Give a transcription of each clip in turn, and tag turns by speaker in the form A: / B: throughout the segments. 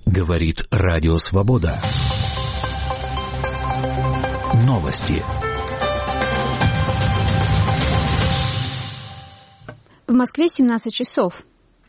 A: Говорит Радио Свобода. Новости.
B: В Москве 17 часов.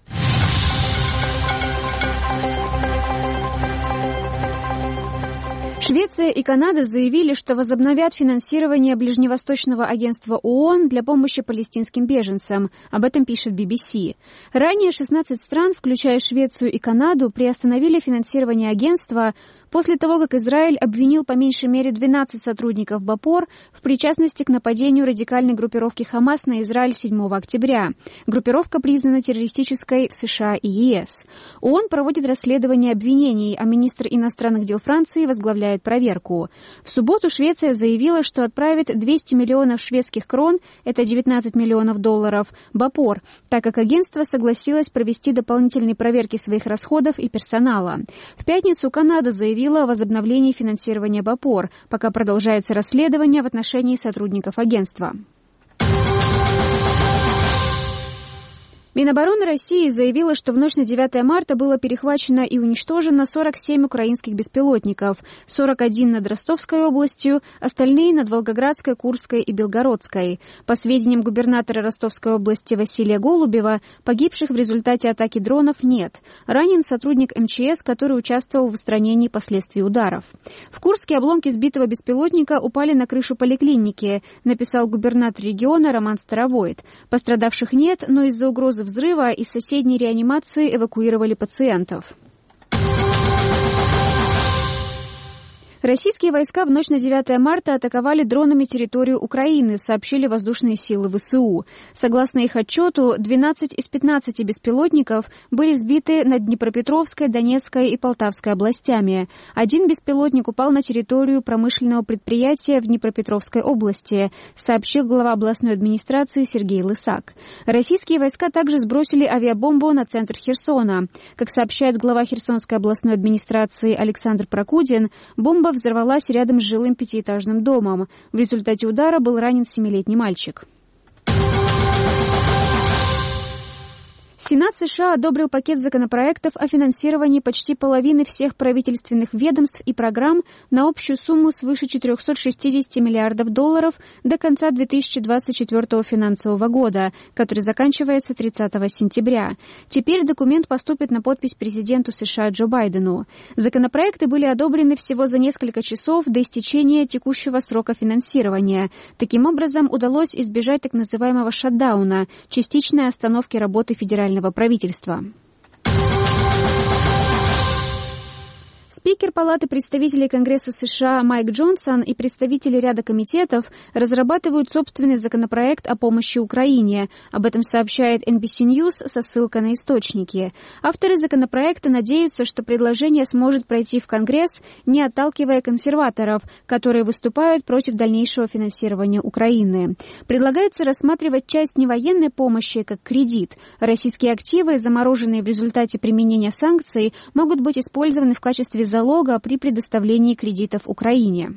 B: Швеция и Канада заявили, что возобновят финансирование Ближневосточного агентства ООН для помощи палестинским беженцам. Об этом пишет BBC. Ранее 16 стран, включая Швецию и Канаду, приостановили финансирование агентства после того, как Израиль обвинил по меньшей мере 12 сотрудников БАПОР в причастности к нападению радикальной группировки ХАМАС на Израиль 7 октября. Группировка признана террористической в США и ЕС. ООН проводит расследование обвинений, а министр иностранных дел Франции возглавляет проверку. В субботу Швеция заявила, что отправит 200 миллионов шведских крон, это 19 миллионов долларов, БАПОР, так как агентство согласилось провести дополнительные проверки своих расходов и персонала. В пятницу Канада заявила о возобновлении финансирования БАПОР, пока продолжается расследование в отношении сотрудников агентства. Минобороны России заявила, что в ночь на 9 марта было перехвачено и уничтожено 47 украинских беспилотников, 41 над Ростовской областью, остальные над Волгоградской, Курской и Белгородской. По сведениям губернатора Ростовской области Василия Голубева, погибших в результате атаки дронов нет. Ранен сотрудник МЧС, который участвовал в устранении последствий ударов. В Курске обломки сбитого беспилотника упали на крышу поликлиники, написал губернатор региона Роман Старовойт. Пострадавших нет, но из-за угрозы взрыва из соседней реанимации эвакуировали пациентов. Российские войска в ночь на 9 марта атаковали дронами территорию Украины, сообщили воздушные силы ВСУ. Согласно их отчету, 12 из 15 беспилотников были сбиты над Днепропетровской, Донецкой и Полтавской областями. Один беспилотник упал на территорию промышленного предприятия в Днепропетровской области, сообщил глава областной администрации Сергей Лысак. Российские войска также сбросили авиабомбу на центр Херсона. Как сообщает глава Херсонской областной администрации Александр Прокудин, бомба взорвалась рядом с жилым пятиэтажным домом. В результате удара был ранен 7-летний мальчик. Сенат США одобрил пакет законопроектов о финансировании почти половины всех правительственных ведомств и программ на общую сумму свыше 460 миллиардов долларов до конца 2024 финансового года, который заканчивается 30 сентября. Теперь документ поступит на подпись президенту США Джо Байдену. Законопроекты были одобрены всего за несколько часов до истечения текущего срока финансирования. Таким образом, удалось избежать так называемого шатдауна, частичной остановки работы федерального правительства. Спикер Палаты представителей Конгресса США Майк Джонсон и представители ряда комитетов разрабатывают собственный законопроект о помощи Украине. Об этом сообщает NBC News со ссылкой на источники. Авторы законопроекта надеются, что предложение сможет пройти в Конгресс, не отталкивая консерваторов, которые выступают против дальнейшего финансирования Украины. Предлагается рассматривать часть невоенной помощи как кредит. Российские активы, замороженные в результате применения санкций, могут быть использованы в качестве залога при предоставлении кредитов Украине.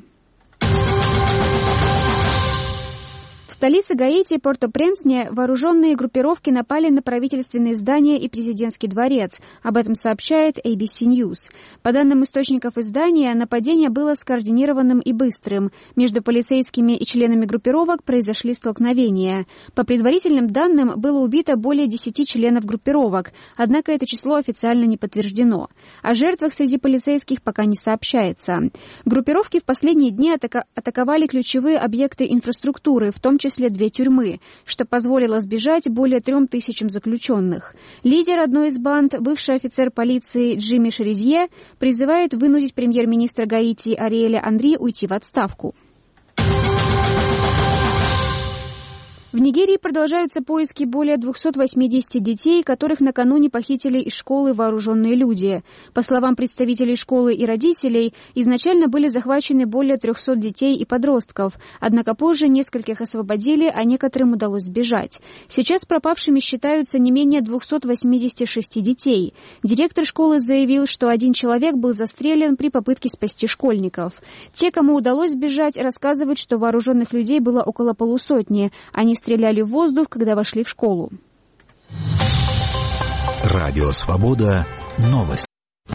B: В столице Гаити, Порто-Пренсне, вооруженные группировки напали на правительственные здания и президентский дворец. Об этом сообщает ABC News. По данным источников издания, нападение было скоординированным и быстрым. Между полицейскими и членами группировок произошли столкновения. По предварительным данным, было убито более 10 членов группировок, однако это число официально не подтверждено. О жертвах среди полицейских пока не сообщается. Группировки в последние дни атаковали ключевые объекты инфраструктуры, в том числе 2 тюрьмы, что позволило сбежать более 3000 заключенных. Лидер одной из банд, бывший офицер полиции Джимми Шеризье, призывает вынудить премьер-министра Гаити Ариэля Анри уйти в отставку. В Нигерии продолжаются поиски более 280 детей, которых накануне похитили из школы вооруженные люди. По словам представителей школы и родителей, изначально были захвачены более 300 детей и подростков, однако позже нескольких освободили, а некоторым удалось сбежать. Сейчас пропавшими считаются не менее 286 детей. Директор школы заявил, что один человек был застрелен при попытке спасти школьников. Те, кому удалось сбежать, рассказывают, что вооруженных людей было около полусотни. Они стреляли в воздух, когда вошли в школу.
A: Радио Свобода. Новости.